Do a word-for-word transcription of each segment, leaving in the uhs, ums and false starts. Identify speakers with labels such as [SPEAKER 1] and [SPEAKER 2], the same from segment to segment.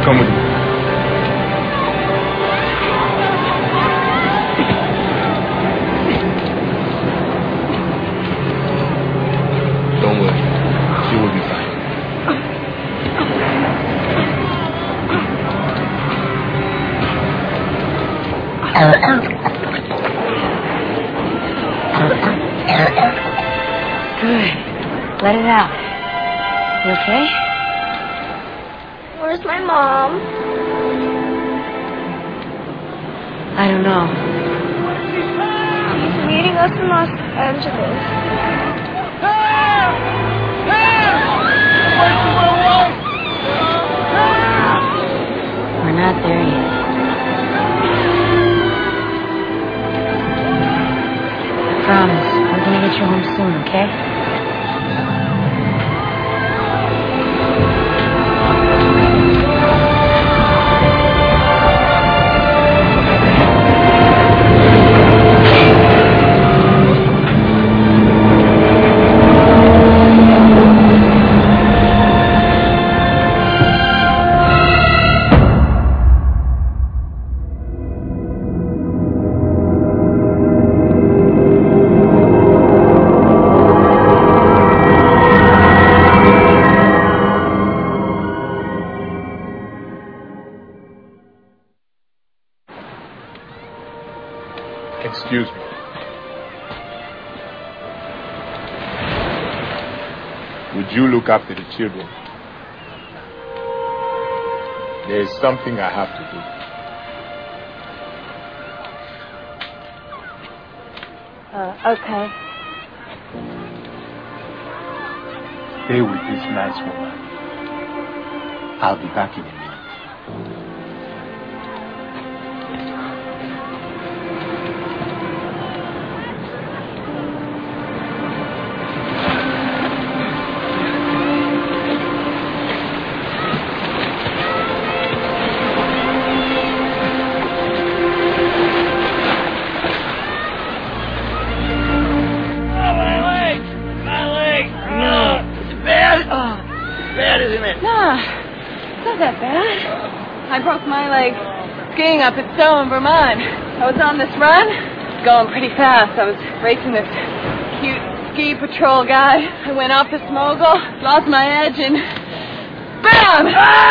[SPEAKER 1] come with me. Don't worry. She will be fine.
[SPEAKER 2] Good. Let it out. You okay?
[SPEAKER 3] Where's my mom?
[SPEAKER 2] I don't know.
[SPEAKER 3] She's meeting us in Los Angeles.
[SPEAKER 2] We're not there yet. I promise. We're gonna get you home soon, okay?
[SPEAKER 1] Excuse me. Would you look after the children? There is something I have to do.
[SPEAKER 3] Uh, okay.
[SPEAKER 4] Stay with this nice woman. I'll be back in a minute.
[SPEAKER 2] I broke my leg skiing up at Stowe in Vermont. I was on this run, going pretty fast. I was racing this cute ski patrol guy. I went off this mogul, lost my edge, and bam!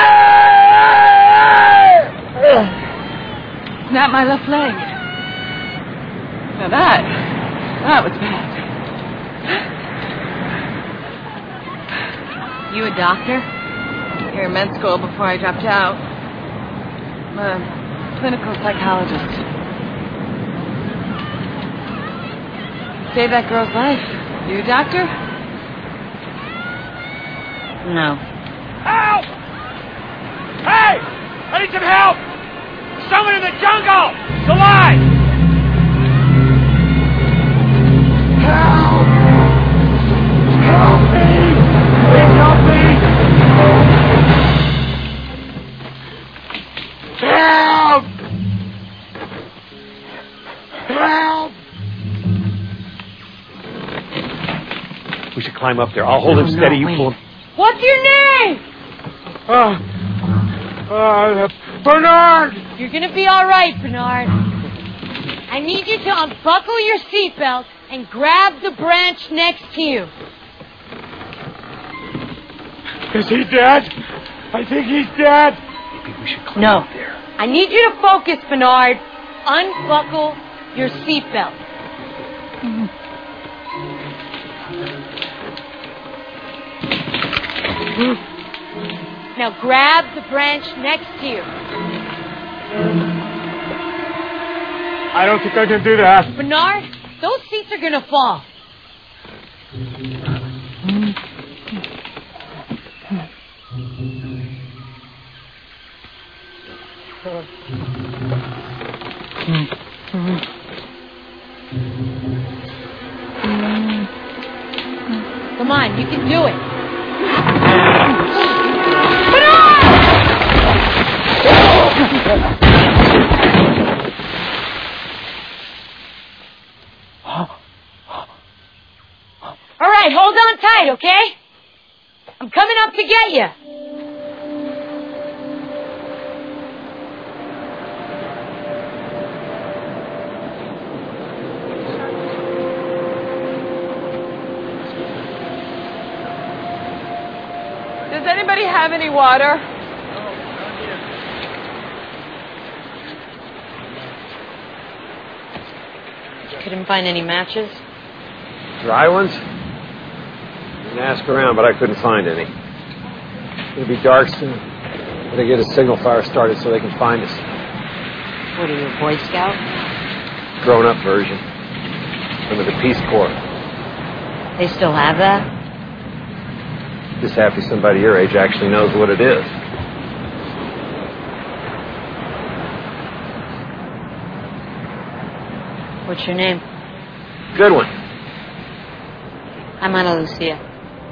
[SPEAKER 2] Snapped my left leg. Now that, that was bad. You a doctor? Here in med school before I dropped out. I'm a clinical psychologist. Saved that girl's life. You a doctor? No.
[SPEAKER 5] Help! Hey! I need some help! Someone in the jungle! It's alive! Help! Help me! Please help me! Help! Help! We should climb up there. I'll hold
[SPEAKER 2] no,
[SPEAKER 5] him steady.
[SPEAKER 2] No,
[SPEAKER 5] you pull him.
[SPEAKER 2] What's your name?
[SPEAKER 5] Uh, uh, Bernard!
[SPEAKER 6] You're gonna be all right, Bernard. I need you to unbuckle your seatbelt and grab the branch next to you.
[SPEAKER 5] Is he dead? I think he's dead. Maybe we should climb
[SPEAKER 6] no.
[SPEAKER 5] up there.
[SPEAKER 6] I need you to focus, Bernard. Unbuckle your seatbelt. Now grab the branch next to you.
[SPEAKER 5] I don't think I can do that.
[SPEAKER 6] Bernard, those seats are gonna fall. Come on, you can do it. All right, hold on tight, okay? I'm coming up to get you.
[SPEAKER 2] anybody have any water?
[SPEAKER 6] Couldn't find any matches?
[SPEAKER 7] Dry ones? Didn't ask around, but I couldn't find any. It'll be dark soon. Better get a signal fire started so they can find us.
[SPEAKER 6] What are you, a Boy Scout?
[SPEAKER 7] Grown-up version. Under the Peace Corps.
[SPEAKER 6] They still have that?
[SPEAKER 7] Just happy somebody your age actually knows what it is.
[SPEAKER 6] What's your name?
[SPEAKER 7] Good one.
[SPEAKER 6] I'm Ana Lucia.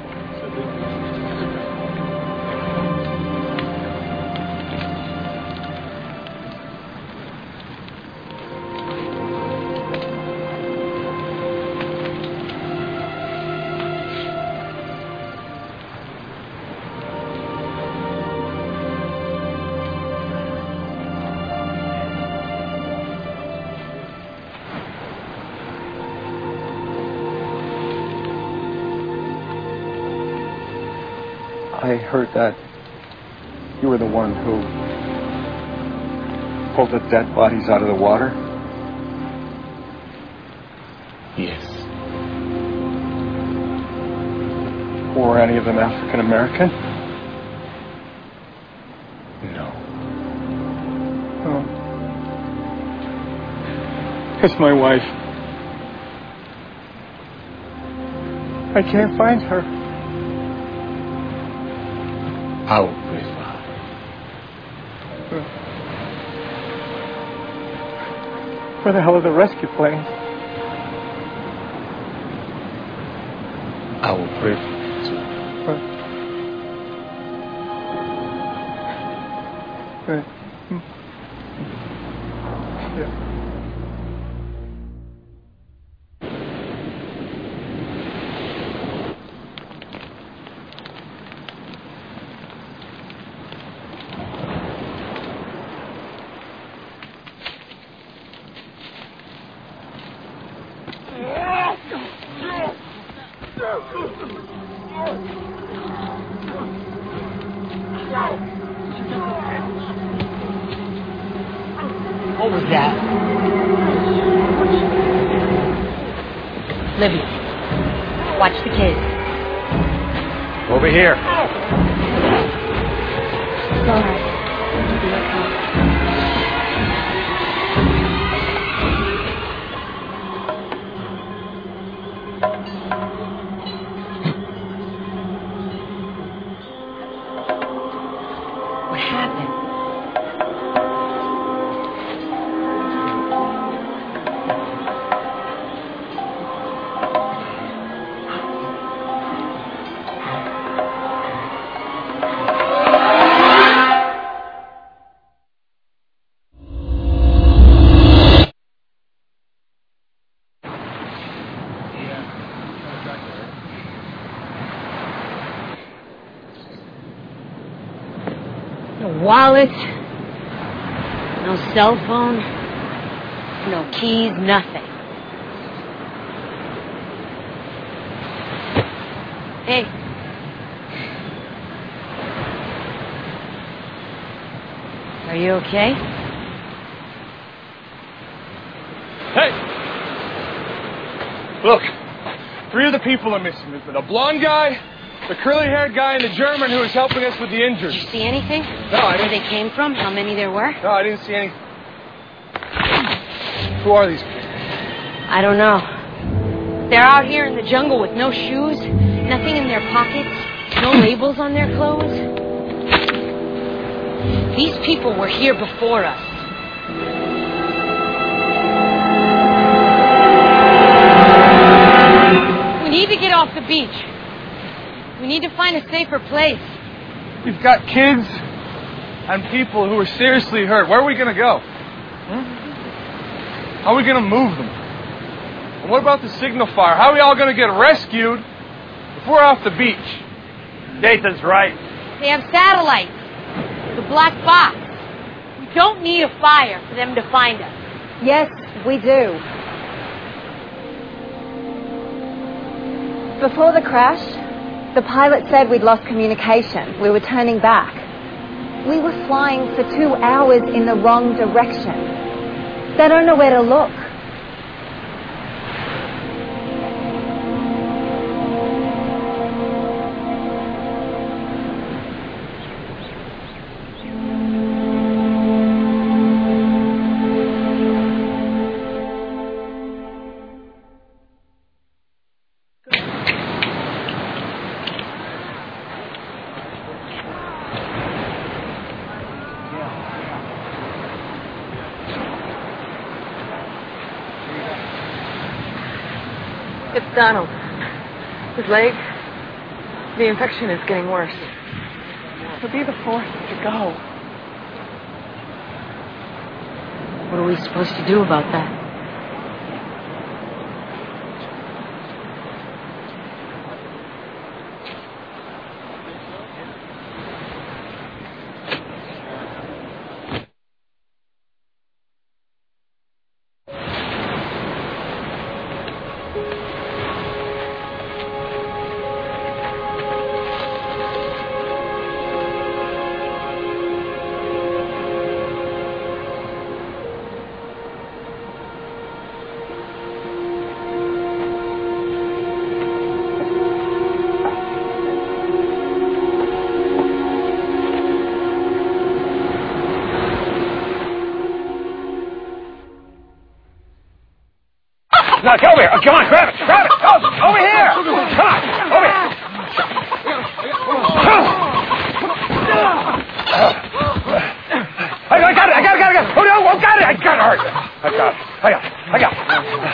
[SPEAKER 4] I heard that you were the one who pulled the dead bodies out of the water.
[SPEAKER 1] Yes.
[SPEAKER 4] Were any of them African American?
[SPEAKER 1] No.
[SPEAKER 4] Oh. It's my wife. I can't find her.
[SPEAKER 1] I will pray for her.
[SPEAKER 4] Where the hell are the rescue planes?
[SPEAKER 1] I will pray for her too.
[SPEAKER 4] Right. Hmm. Yeah.
[SPEAKER 6] What was that? Libby, watch the kids.
[SPEAKER 7] Over here.
[SPEAKER 3] It's all right. It'll be okay.
[SPEAKER 6] What happened? No wallet, no cell phone, no keys, nothing. Hey. Are you okay?
[SPEAKER 5] Hey! Look, three of the people are missing. The blonde guy, the curly-haired guy, and the German who was helping us with the injured.
[SPEAKER 6] Did you see anything?
[SPEAKER 5] No, I
[SPEAKER 6] Where
[SPEAKER 5] didn't.
[SPEAKER 6] they came from? How many there were?
[SPEAKER 5] No, I didn't see any. Who are these people?
[SPEAKER 6] I don't know. They're out here in the jungle with no shoes, nothing in their pockets, no labels on their clothes. These people were here before us. We need to get off the beach. We need to find a safer place.
[SPEAKER 5] We've got kids and people who are seriously hurt. Where are we going to go? Hmm? How are we going to move them? And what about the signal fire? How are we all going to get rescued if we're off the beach? Dathan's right.
[SPEAKER 6] They have satellites. The black box. We don't need a fire for them to find us.
[SPEAKER 2] Yes, we do. Before the crash, The pilot said we'd lost communication. We were turning back. We were flying for two hours in the wrong direction. They don't know where to look. It's Donald. His leg, the infection is getting worse. He'll be the fourth to go.
[SPEAKER 6] What are we supposed to do about that?
[SPEAKER 7] No, get over here. Oh, come on, grab it. Grab it. Oh, over here. Come on. Over here. I got it. I got it. I got it. I got it. Oh, no. I got it. I got it. Hurry. I got it. I got it. I got it.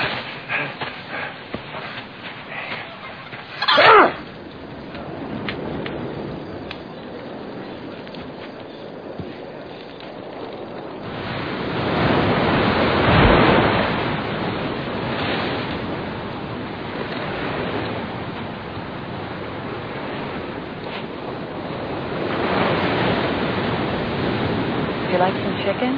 [SPEAKER 2] You like some chicken?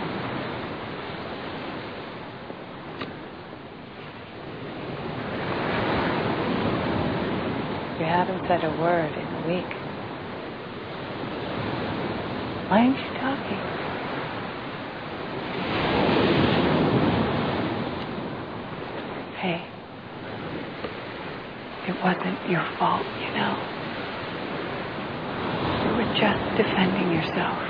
[SPEAKER 2] You haven't said a word in a week. Why aren't you talking? Hey, it wasn't your fault, you know. You were just defending yourself.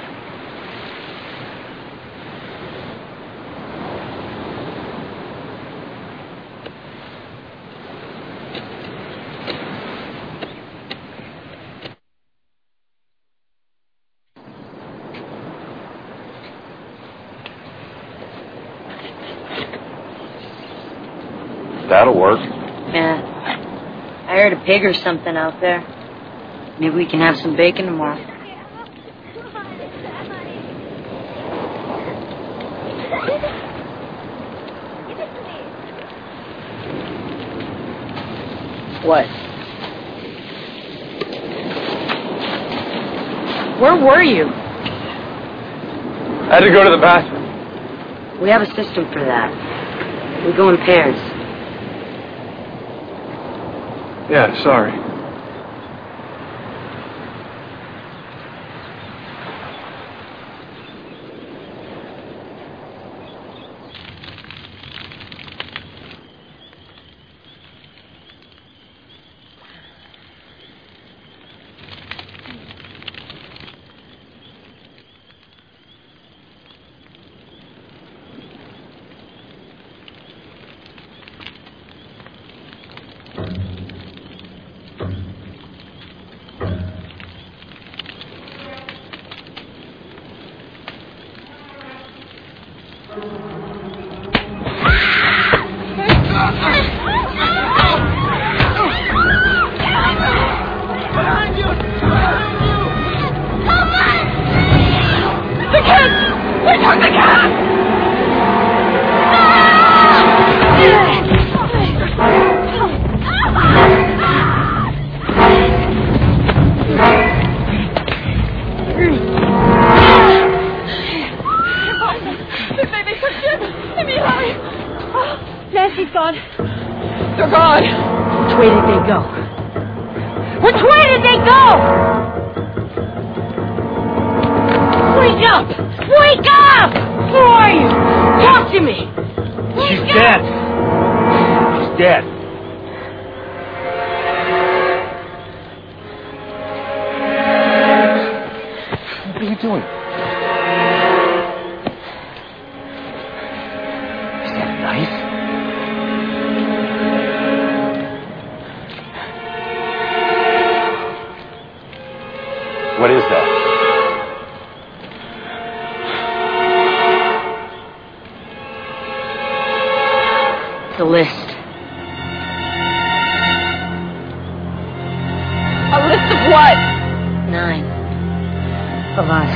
[SPEAKER 7] That'll work.
[SPEAKER 6] Yeah. I heard a pig or something out there. Maybe we can have some bacon tomorrow. What? Where were you?
[SPEAKER 7] I had to go to the bathroom.
[SPEAKER 6] We have a system for that. We go in pairs.
[SPEAKER 7] Yeah, sorry.
[SPEAKER 2] Nancy's gone. They're gone.
[SPEAKER 6] Which way did they go?
[SPEAKER 2] Which
[SPEAKER 6] Go! Wake up! Wake up! Who are you? Talk to me! Wake
[SPEAKER 4] She's
[SPEAKER 6] up.
[SPEAKER 4] dead. She's dead.
[SPEAKER 1] What are you doing?
[SPEAKER 4] Is that a knife? What is that?
[SPEAKER 6] It's a list.
[SPEAKER 2] A list of what?
[SPEAKER 6] Nine. Of us.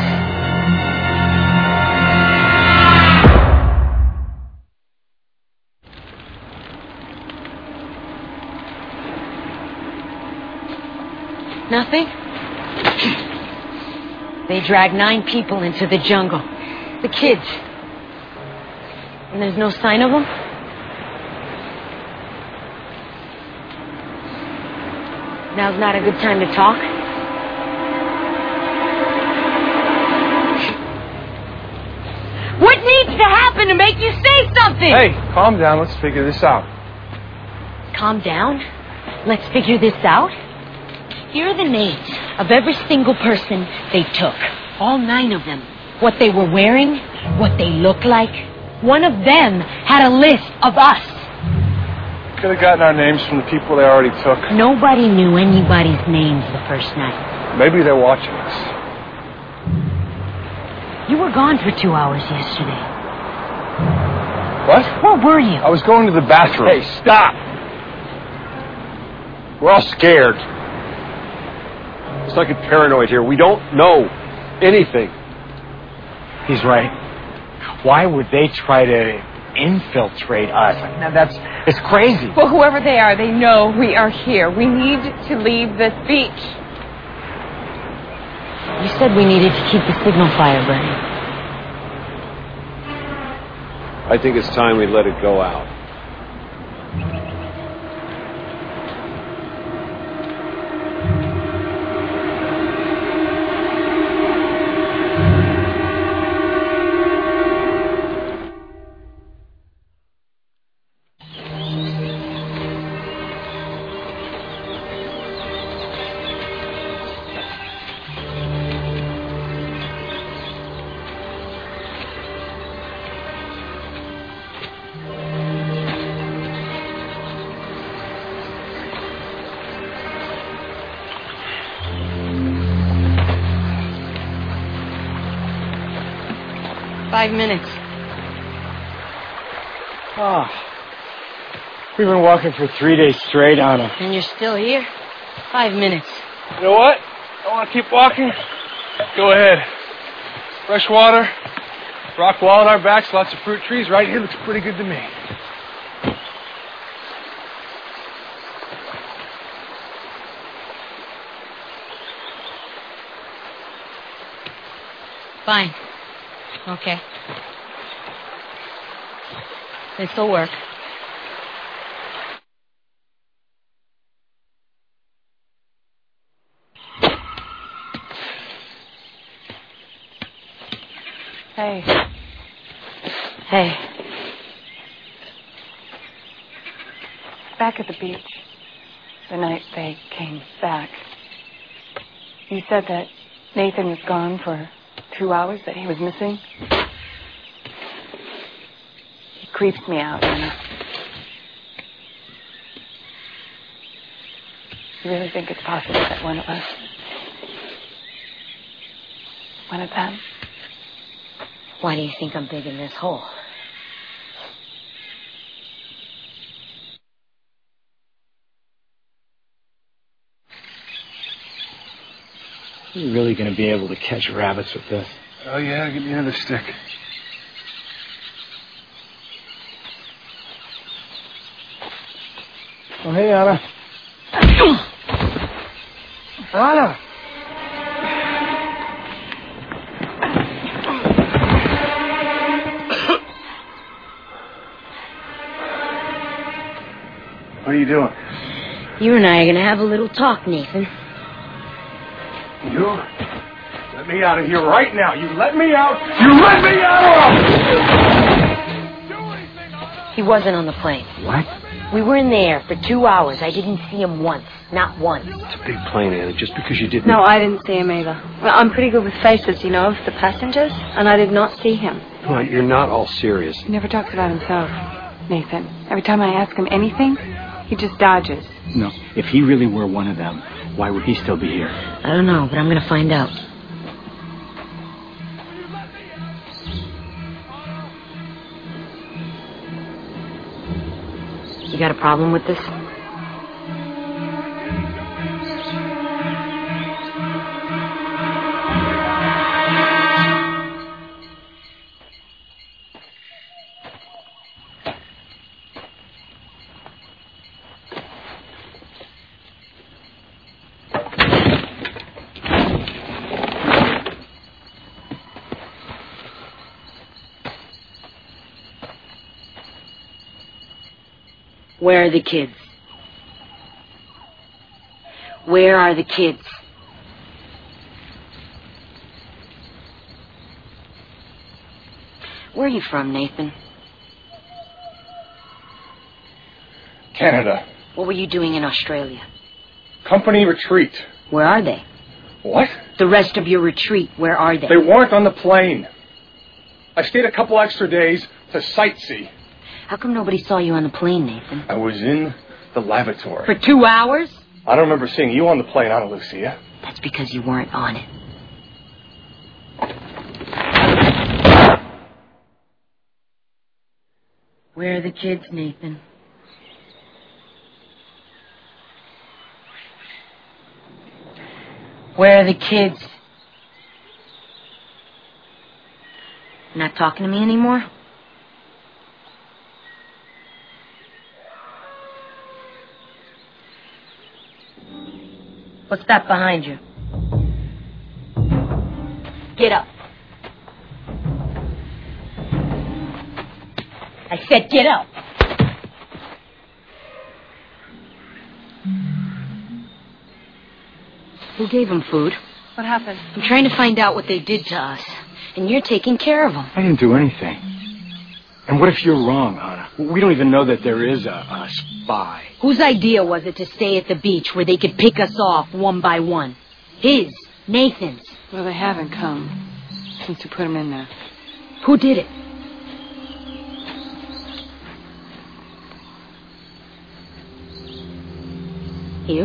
[SPEAKER 6] Nothing? They dragged nine people into the jungle. The kids. And there's no sign of them? Now's not a good time to talk? What needs to happen to make you say something?
[SPEAKER 5] Hey, calm down. Let's figure this out.
[SPEAKER 6] Calm down. Let's figure this out. Here are the names of every single person they took. All nine of them. What they were wearing, what they looked like. One of them had a list of us.
[SPEAKER 5] Could have gotten our names from the people they already took.
[SPEAKER 6] Nobody knew anybody's names the first night.
[SPEAKER 5] Maybe they're watching us.
[SPEAKER 6] You were gone for two hours yesterday.
[SPEAKER 5] What?
[SPEAKER 6] Where were you?
[SPEAKER 5] I was going to the bathroom.
[SPEAKER 7] Hey, stop! We're all scared. It's like a paranoid here. We don't know anything.
[SPEAKER 4] He's right. Why would they try to infiltrate us? Now, that's it's crazy.
[SPEAKER 2] Well, whoever they are, they know we are here. We need to leave this beach.
[SPEAKER 6] You said we needed to keep the signal fire burning.
[SPEAKER 7] I think it's time we let it go out.
[SPEAKER 6] Five minutes.
[SPEAKER 4] Oh, we've been walking for three days straight, Anna.
[SPEAKER 6] And you're still here? Five minutes.
[SPEAKER 5] You know what? I want to keep walking. Go ahead. Fresh water, rock wall at our backs, lots of fruit trees. Right here looks pretty good to me.
[SPEAKER 6] Fine. Okay. This'll work.
[SPEAKER 2] Hey.
[SPEAKER 6] Hey.
[SPEAKER 2] Back at the beach, the night they came back, you said that Nathan was gone for two hours, that he was missing. He creeps me out, Anna. You really think it's possible that one of us, one of them?
[SPEAKER 6] Why do you think I'm digging this hole?
[SPEAKER 4] Are you really going to be able to catch rabbits with this?
[SPEAKER 5] Oh, yeah, give me another stick.
[SPEAKER 4] Oh, hey, Anna. Anna!
[SPEAKER 5] What are you doing?
[SPEAKER 6] You and I are going to have a little talk, Nathan.
[SPEAKER 5] You let me out of here right now. You let me out. You let me out!
[SPEAKER 6] He wasn't on the plane.
[SPEAKER 7] What?
[SPEAKER 6] We were in the air for two hours. I didn't see him once. Not once.
[SPEAKER 7] It's a big plane, Anna. Just because you didn't...
[SPEAKER 3] No, I didn't see him either. Well, I'm pretty good with faces, you know, of the passengers, and I did not see him.
[SPEAKER 7] Come on, you're not all serious.
[SPEAKER 2] He never talks about himself, Nathan. Every time I ask him anything, he just dodges.
[SPEAKER 4] No, if he really were one of them, why would he still be here?
[SPEAKER 6] I don't know, but I'm going to find out. You got a problem with this? Where are the kids? Where are the kids? Where are you from, Nathan?
[SPEAKER 5] Canada.
[SPEAKER 6] What were you doing in Australia?
[SPEAKER 5] Company retreat.
[SPEAKER 6] Where are they?
[SPEAKER 5] What?
[SPEAKER 6] The rest of your retreat, where are they?
[SPEAKER 5] They weren't on the plane. I stayed a couple extra days to sightsee.
[SPEAKER 6] How come nobody saw you on the plane, Nathan?
[SPEAKER 5] I was in the lavatory.
[SPEAKER 6] For two hours?
[SPEAKER 5] I don't remember seeing you on the plane, Ana Lucia.
[SPEAKER 6] That's because you weren't on it. Where are the kids, Nathan? Where are the kids? Not talking to me anymore? What's that behind you? Get up. I said get up. Who gave him food?
[SPEAKER 2] What happened?
[SPEAKER 6] I'm trying to find out what they did to us. And you're taking care of them.
[SPEAKER 4] I didn't do anything. And what if you're wrong, Ana? We don't even know that there is a, a spy.
[SPEAKER 6] Whose idea was it to stay at the beach where they could pick us off one by one? His. Nathan's.
[SPEAKER 2] Well, they haven't come since you put them in there.
[SPEAKER 6] Who did it? You?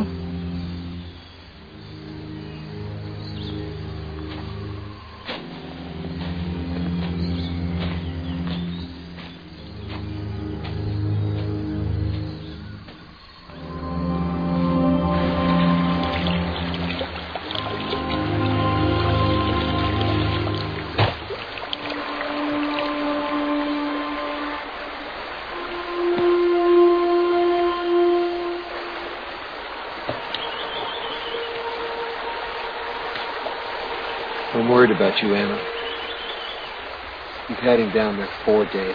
[SPEAKER 7] I'm worried about you, Anna. You've had him down there four days.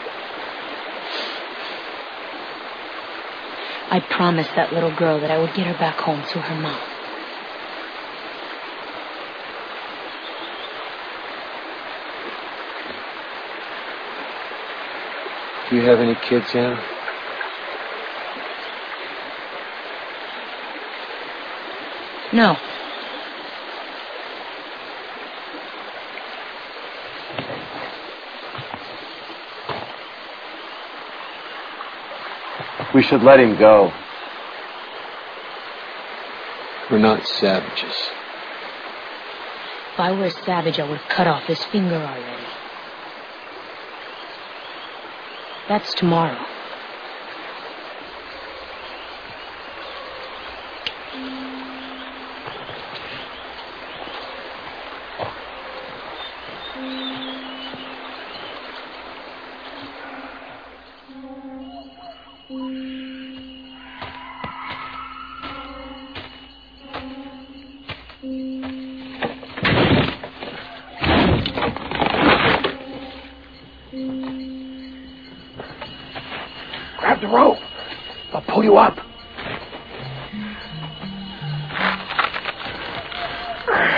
[SPEAKER 6] I promised that little girl that I would get her back home to her mom.
[SPEAKER 7] Do you have any kids, Anna?
[SPEAKER 6] No.
[SPEAKER 7] We should let him go. We're not savages.
[SPEAKER 6] If I were a savage, I would have cut off his finger already. That's tomorrow.
[SPEAKER 4] Grab the rope. I'll pull you up.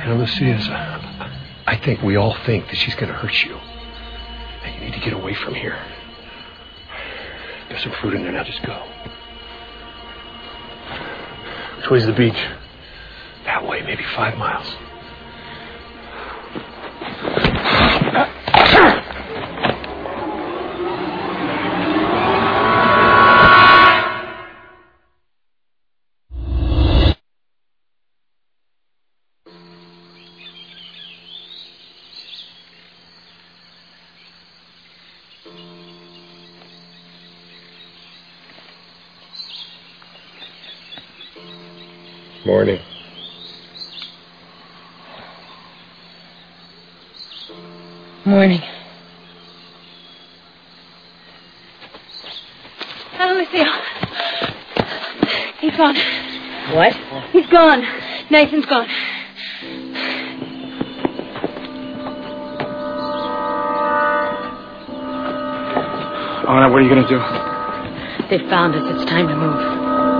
[SPEAKER 8] Now, Lucia, I think we all think that she's going to hurt you. And you need to get away from here. There's some fruit in there now. Just go.
[SPEAKER 1] Which way's the beach?
[SPEAKER 8] That way, maybe five miles. Morning.
[SPEAKER 6] Morning.
[SPEAKER 2] Hi, Lucille. He's gone.
[SPEAKER 6] What?
[SPEAKER 2] He's gone. Nathan's gone.
[SPEAKER 4] All right, what are you going to do?
[SPEAKER 6] They found us. It's time to move.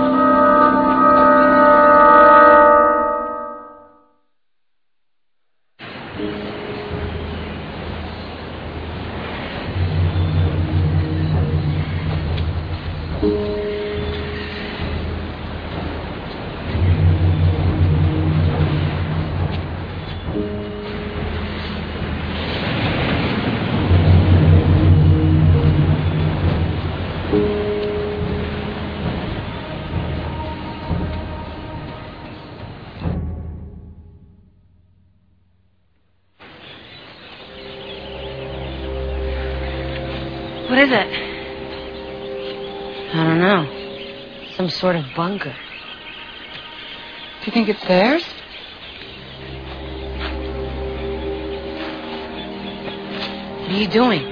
[SPEAKER 2] What is it?
[SPEAKER 6] I don't know. Some sort of bunker.
[SPEAKER 2] Do you think it's theirs?
[SPEAKER 6] What are you doing?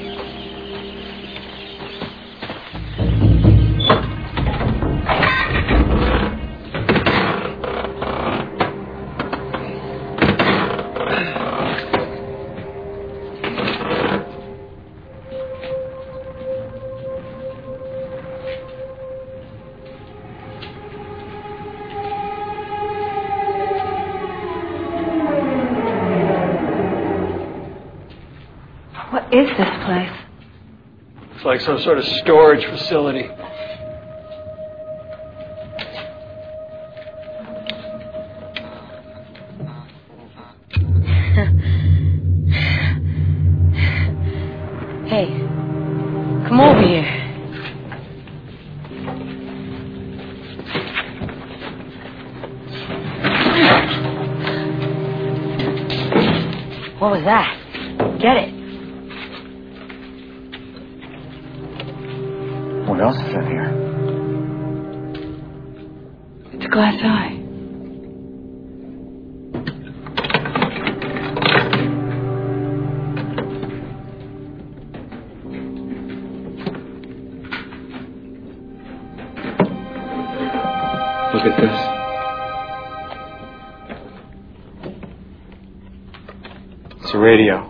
[SPEAKER 2] What is this place?
[SPEAKER 8] It's like some sort of storage facility.
[SPEAKER 6] Hey, come over here. What was that? Get it.
[SPEAKER 4] What else is in here?
[SPEAKER 2] It's a glass eye.
[SPEAKER 8] Look at this.
[SPEAKER 4] It's a radio.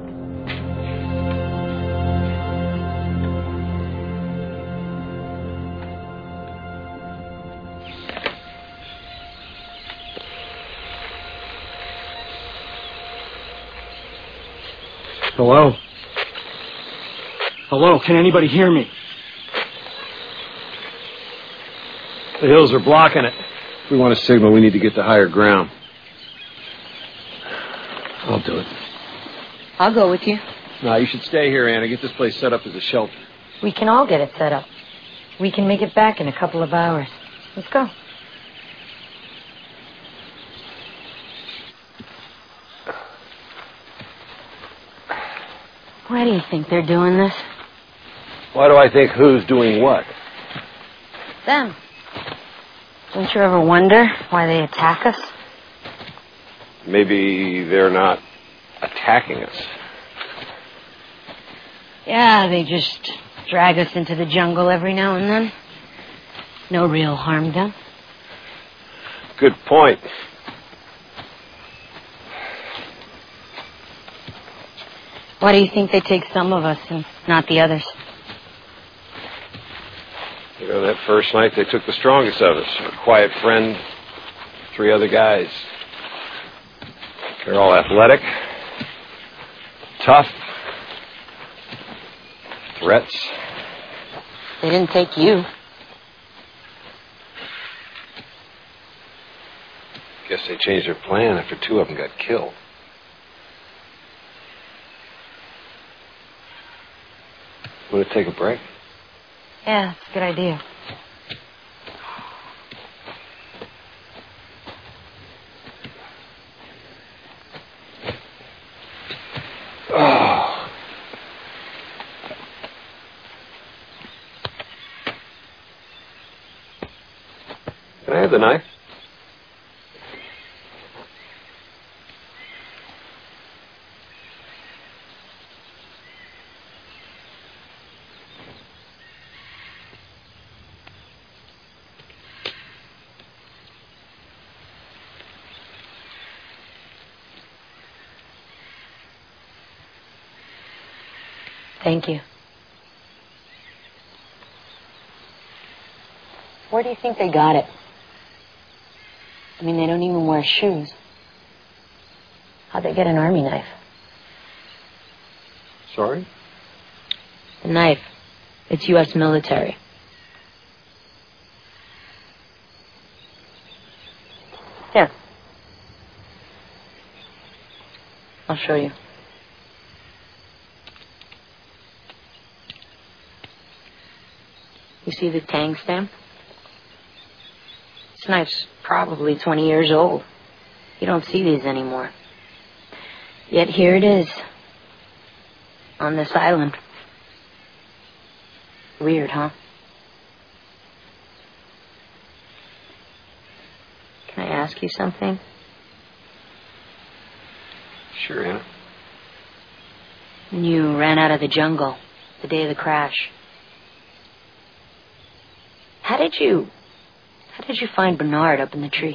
[SPEAKER 4] Hello? Hello, can anybody hear me?
[SPEAKER 7] The hills are blocking it. If we want a signal, we need to get to higher ground.
[SPEAKER 8] I'll do it.
[SPEAKER 6] I'll go with you.
[SPEAKER 7] No, you should stay here, Anna. Get this place set up as a shelter.
[SPEAKER 6] We can all get it set up. We can make it back in a couple of hours. Let's go. Why do you think they're doing this?
[SPEAKER 7] Why do I think who's doing what?
[SPEAKER 6] Them. Don't you ever wonder why they attack us?
[SPEAKER 7] Maybe they're not attacking us.
[SPEAKER 6] Yeah, they just drag us into the jungle every now and then. No real harm done.
[SPEAKER 7] Good point.
[SPEAKER 6] Why do you think they take some of us and not the others?
[SPEAKER 7] You know, that first night they took the strongest of us. A quiet friend, three other guys. They're all athletic, tough, threats.
[SPEAKER 6] They didn't take you.
[SPEAKER 7] Guess they changed their plan after two of them got killed. Want to take a break?
[SPEAKER 6] Yeah, it's a good idea.
[SPEAKER 7] Oh. Can I have the knife?
[SPEAKER 6] Thank you. Where do you think they got it? I mean, they don't even wear shoes. How'd they get an army knife?
[SPEAKER 7] Sorry?
[SPEAKER 6] The knife. It's U S military. Here. I'll show you. You see the Tang stamp? This knife's probably twenty years old. You don't see these anymore. Yet here it is. On this island. Weird, huh? Can I ask you something?
[SPEAKER 7] Sure, Anna.
[SPEAKER 6] When you ran out of the jungle, the day of the crash, how did you... How did you find Bernard up in the tree?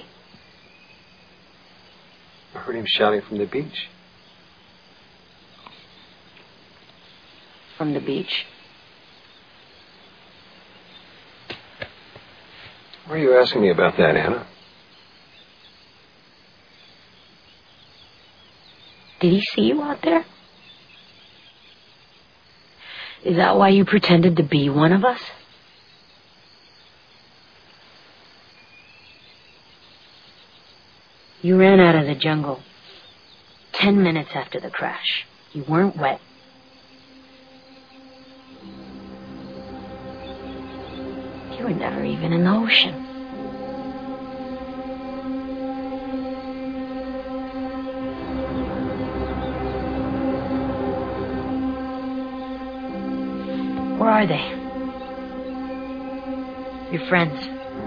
[SPEAKER 7] I heard him shouting from the beach.
[SPEAKER 6] From the beach?
[SPEAKER 7] Why are you asking me about that, Anna?
[SPEAKER 6] Did he see you out there? Is that why you pretended to be one of us? You ran out of the jungle ten minutes after the crash. You weren't wet. You were never even in the ocean. Where are they? Your friends.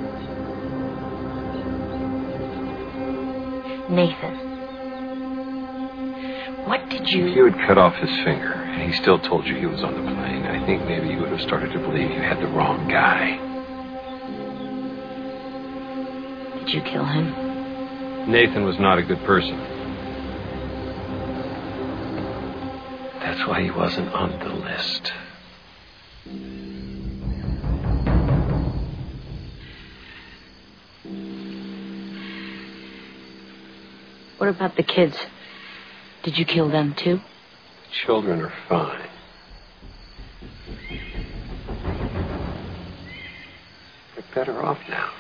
[SPEAKER 6] Nathan. What did you...
[SPEAKER 7] If you had cut off his finger and he still told you he was on the plane, I think maybe you would have started to believe you had the wrong guy.
[SPEAKER 6] Did you kill him?
[SPEAKER 7] Nathan was not a good person. That's why he wasn't on the list.
[SPEAKER 6] What about the kids? Did you kill them too?
[SPEAKER 7] Children are fine. They're better off now.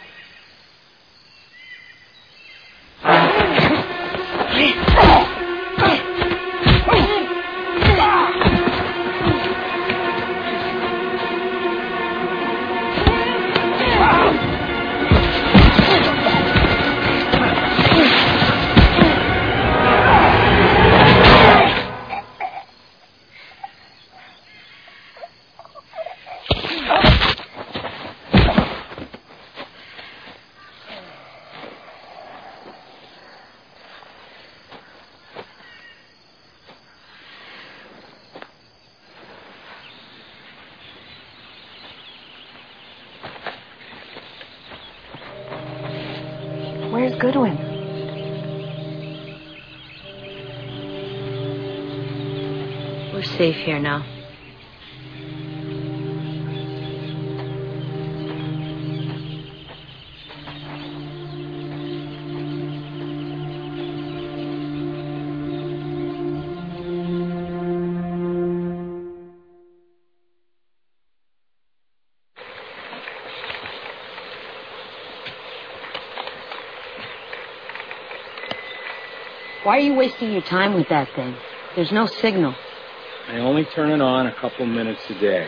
[SPEAKER 6] Where's Goodwin? We're safe here now. Why are you wasting your time with that thing? There's no signal.
[SPEAKER 4] I only turn it on a couple minutes a day.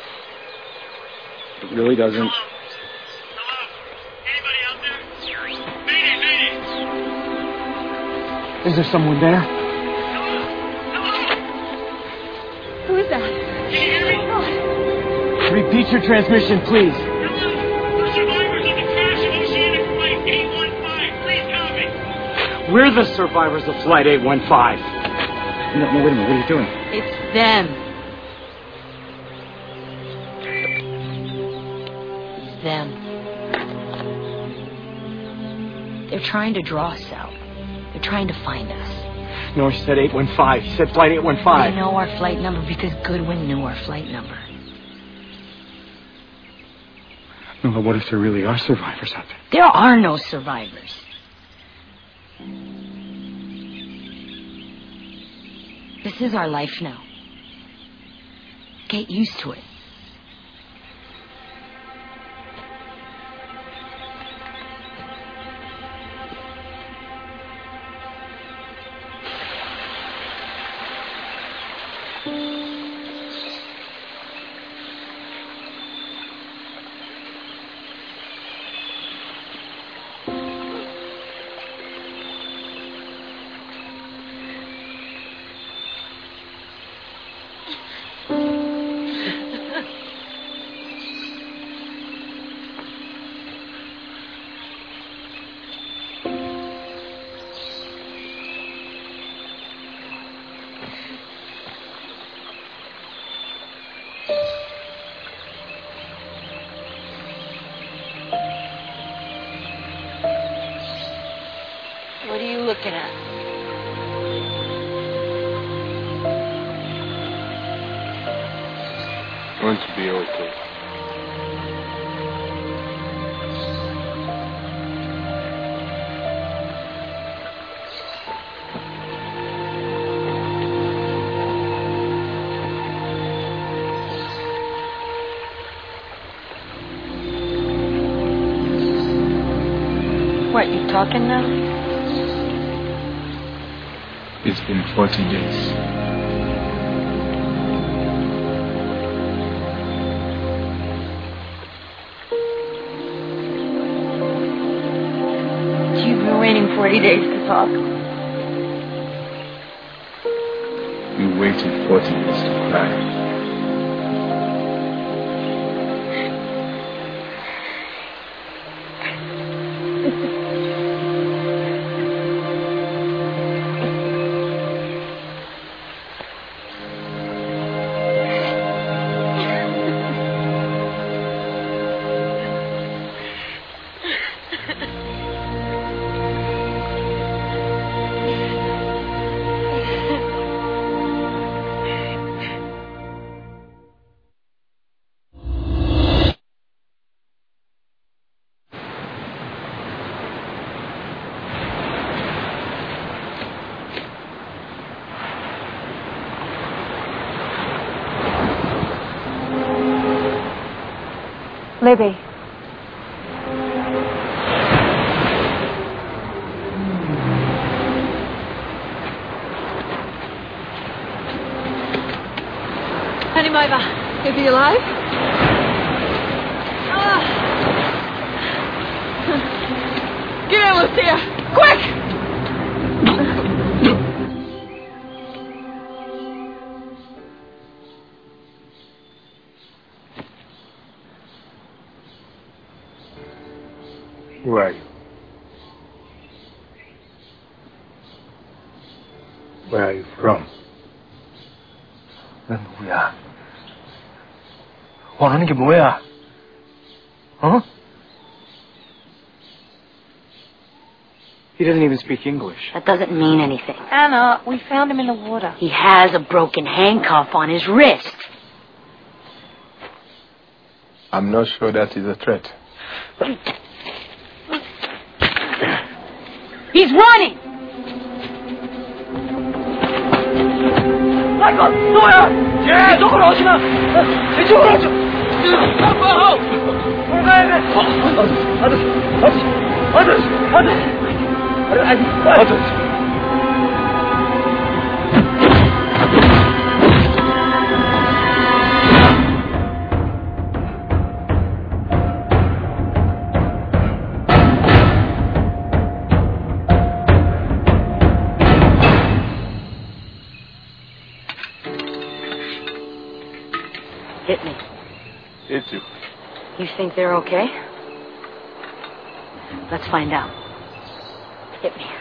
[SPEAKER 4] It really doesn't...
[SPEAKER 9] Hello? Hello? Anybody out there? Mayday, mayday!
[SPEAKER 4] Is there someone there?
[SPEAKER 9] Hello? Hello?
[SPEAKER 2] Who is that?
[SPEAKER 9] Can you hear me?
[SPEAKER 4] Repeat your transmission, please.
[SPEAKER 9] Hello? We're survivors of the crash of Oceanic Flight eight one five. Please copy.
[SPEAKER 4] We're the survivors of Flight eight one five. No, no, wait a minute. What are you doing?
[SPEAKER 6] It's them. It's them. They're trying to draw us out. They're trying to find us.
[SPEAKER 4] No, he said eight one five. He said Flight eight one five.
[SPEAKER 6] They know our flight number because Goodwin knew our flight number.
[SPEAKER 4] No, but what if there really are survivors out there?
[SPEAKER 6] There are no survivors. This is our life now. Get used to it.
[SPEAKER 3] What are you looking at?
[SPEAKER 1] Going to be okay.
[SPEAKER 3] What, you talking now?
[SPEAKER 1] It's been forty days.
[SPEAKER 3] You've been waiting forty days to talk.
[SPEAKER 1] We waited forty days to cry.
[SPEAKER 3] Libby.
[SPEAKER 2] Honey, Maiva, is he alive? Ah. Get in, Lucia! Quick!
[SPEAKER 8] Where are you? Where are you from?
[SPEAKER 10] 넌 누구야? 원하는 게 뭐야? 어?
[SPEAKER 4] He doesn't even speak English.
[SPEAKER 6] That doesn't mean anything.
[SPEAKER 3] Anna, we found him in the water.
[SPEAKER 6] He has a broken handcuff on his wrist.
[SPEAKER 1] I'm not sure that is a threat.
[SPEAKER 6] He's running!
[SPEAKER 10] 아이고, 누구야? 예, 이쪽으로 오지 마! 이쪽으로 오지 마! 돌아가야 돼! 아저씨, 아저씨, 아저씨, 아저씨, 아저씨, 아저씨, 아저씨.
[SPEAKER 6] think they're okay? Let's find out. Hit me.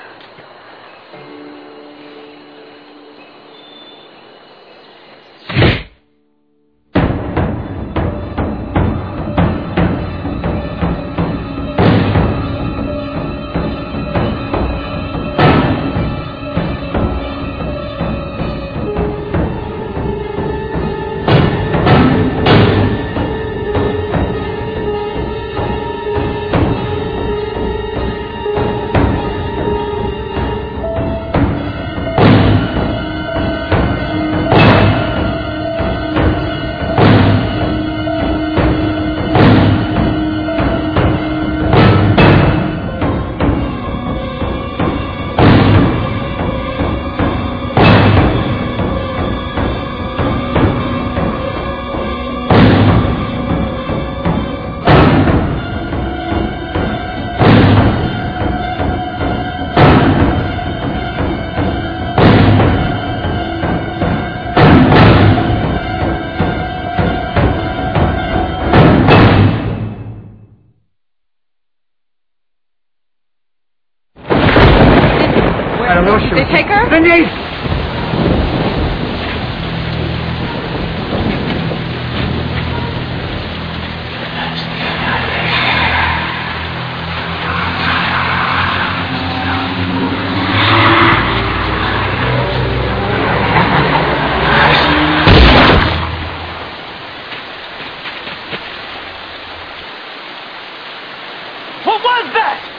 [SPEAKER 2] Did they take her?
[SPEAKER 10] Denise! What was that?